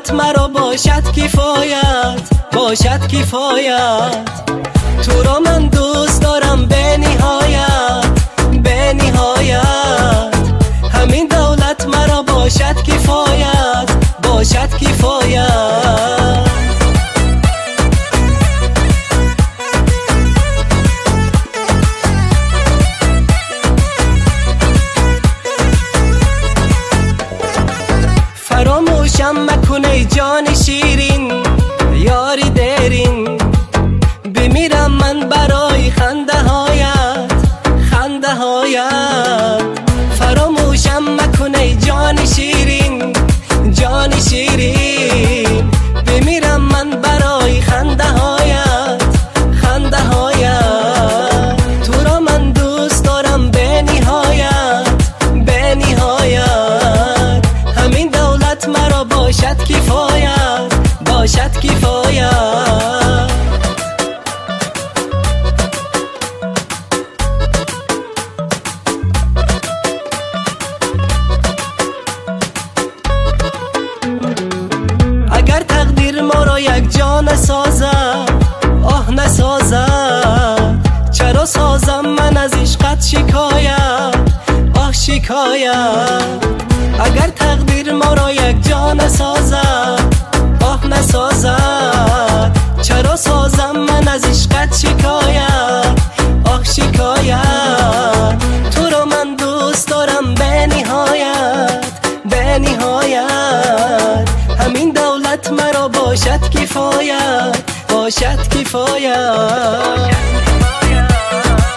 دولت مرا باشد کفایت، باشد کفایت. تو را من دوست دارم به نهایت، به نهایت. همین دولت مرا باشد کفایت، باشد کفایت. فراموشم مکن ای جان شیرین، یاری درین. بمیرم من برای خنده هایت، خنده هایت. فراموشم مکن ای جان شیرین، جان شیرین. بمیرم من برای خنده هایت، خنده هایت. تو را من دوست دارم به نهایت، به نهایت. همین دولت مرا باشد کفایت، باشد کفایت. اگر تقدیر ما را یک جا نسازد، آه نسازد، چرا سازم من از عشقت شکایت، آه شکایت. اگر تقدیر ما را یک جا نسازد، آه نسازد، چرا سازم من از عشقت شکایت، آه شکایت. تو را من دوست دارم به نهایت، به نهایت. همین دولت مرا باشد کفایت، باشد کفایت.